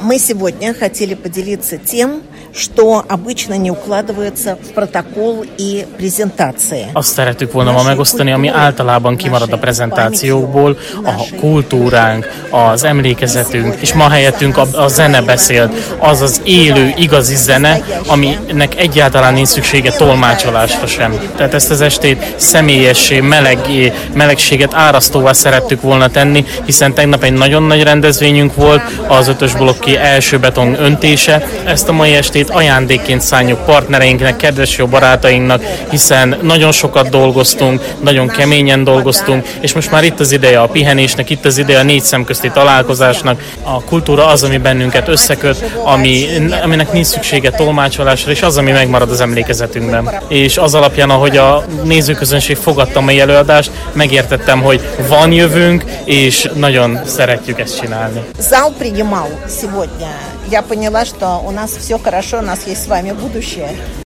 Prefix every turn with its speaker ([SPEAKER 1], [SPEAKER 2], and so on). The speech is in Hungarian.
[SPEAKER 1] Мы сегодня хотели поделиться тем, что обычно не укладывается в протокол и презентации.
[SPEAKER 2] Azt szerettük volna ma megosztani, ami általában kimarad a prezentációkból, a kultúránk, az emlékezetünk, és ma helyettünk a zene beszélt, az az élő, igazi zene, aminek egyáltalán nincs szüksége tolmácsolásra sem. Tehát ezt az estét személyessé, melegséget árasztóvá szerettük volna tenni, hiszen tegnap egy nagyon nagy rendezvényünk volt, az 5-ös blokki első beton öntése. Ezt a mai estét ajándékként szánjuk partnereinknek, kedves jó barátainknak, hiszen nagyon sokat dolgoztunk, nagyon keményen dolgoztunk, és most már itt az ideje a pihenésnek, itt az ideje a négy szem közti találkozásnak. A kultúra az, ami bennünket összeköt, aminek nincs szüksége tolmácsolásra, és az, ami megmarad az emlékezetünkben. És az alapján, ahogy a nézőközönség fogadta a mai előadást, megértettem, hogy van jövőnk, és nagyon szeretjük ezt csinálni.
[SPEAKER 1] Зал принимал сегодня. Я поняла, что у нас все хорошо, у нас есть с вами будущее.